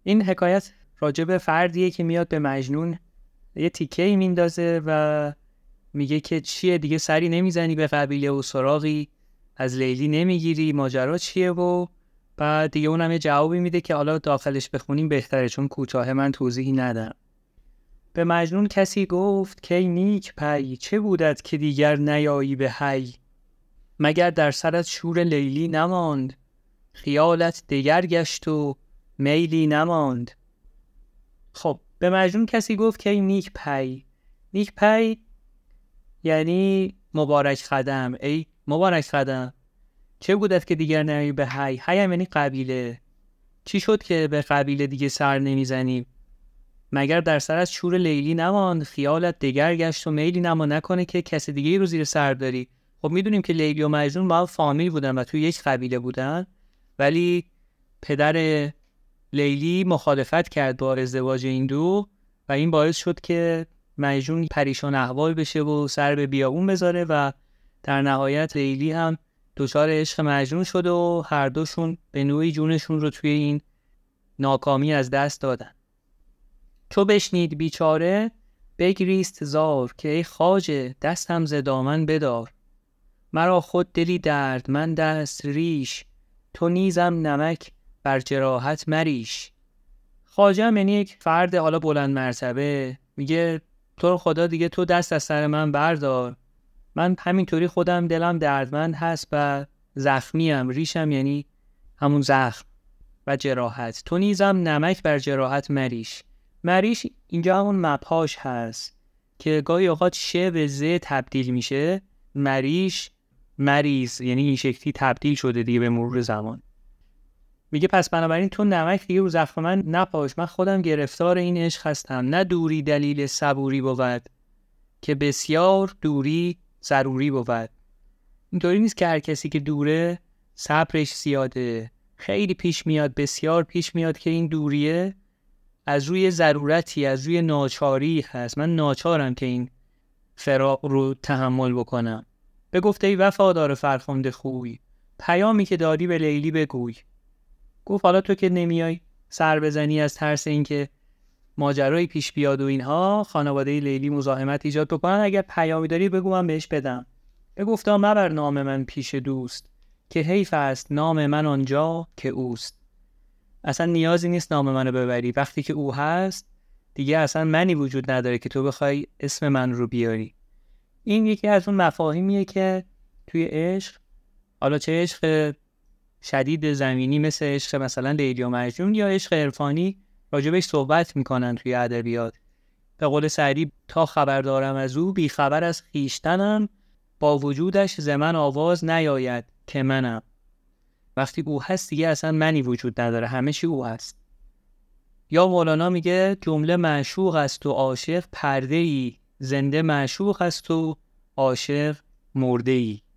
این حکایت راجع به فردیه که میاد به مجنون یه تیکه‌ای میندازه و میگه که چیه دیگه سری نمیزنی به قبیله و سراغی از لیلی نمیگیری، ماجرا چیه؟ و بعد دیگه اونم یه جوابی میده که حالا داخلش بخونیم بهتره چون کوتاه من توضیحی ندم. به مجنون کسی گفت که ای نیک پی، چه بودت که دیگر نیایی به حی؟ مگر در سرت شور لیلی نماند، خیالت دگر گشت و میلی نماند. خب به مجنون کسی گفت که ای نیک پی. نیک پی یعنی مبارک خدم، ای مبارک خدم چه بودت که دیگر نیایی به حی؟ حی هم یعنی قبیله. چی شد که به قبیله دیگه سر نمیزنی؟ مگر در سر از شور لیلی نماند، خیالت دگر گشت و میلی نکنه که کسی دیگه رو زیر سر داری. خب میدونیم که لیلی و مجنون با هم فامیل بودن و توی یک قبیله بودن، ولی پدر لیلی مخالفت کرد با ازدواج این دو و این باعث شد که مجنون پریشان احوال بشه و سر به بیابون بذاره و در نهایت لیلی هم دچار عشق مجنون شد و هر دوشون به نوعی جونشون رو توی این ناکامی از دست دادن. چو بشنید بیچاره بگریست زار، که ای خواجه دستم ز دامن بدار. مرا خود دلی دردمند است ریش، تو نیزم نمک بر جراحت مریش. خواجه هم یعنی یک فرد حالا بلند مرتبه، میگه تو رو خدا دیگه تو دست از سر من بردار، من همینطوری خودم دلم دردمند هست و زخمیم. ریشم یعنی همون زخم و جراحت. تو نیزم نمک بر جراحت مریش. مریش اینجا همون مپاش هست که گاهی اوقات شه به ز تبدیل میشه. مریش مریض، یعنی این شکلی تبدیل شده دیگه به مرور زمان. میگه پس بنابراین تو نمک دیگه رو زخم من نپاش، من خودم گرفتار این عشق هستم. نه دوری دلیل صبوری بود، که بسیار دوری ضروری بود. اینطوری نیست که هر کسی که دوره صبرش زیاده، خیلی پیش میاد، بسیار پیش میاد که این دوریه از روی ضرورتی، از روی ناچاری هست. من ناچارم که این فراق رو تحمل بکنم. به گفته ای وفادار فرخنده خوی، پیامی که داری به لیلی بگوی. گفت حالا تو که نمیای سر بزنی از ترس اینکه ماجرایی پیش بیاد و اینها، خانواده لیلی مزاحمت ایجاد بکنن، اگر پیامی داری بگو من بهش بدم. گفتا مبر نام من پیش دوست، که حیف است نام من آنجا که اوست. اصلا نیازی نیست نام منو ببری، وقتی که او هست دیگه اصلا منی وجود نداره که تو بخوای اسم من رو بیاری. این یکی از اون مفاهیمیه که توی عشق، حالا چه عشق شدید زمینی مثل عشق مثلا لیلی و مجنون یا عشق عرفانی، راجبش صحبت میکنن توی ادبیات. به قول سعدی تا خبر دارم از او، بی خبر از خویشتنم، با وجودش ز من آواز نیاید که منم. وقتی او هست دیگه اصلا منی وجود نداره، همه چی او هست. یا مولانا میگه جمله معشوق است و عاشق پرده ای، زنده معشوق است و عاشق مرده ای.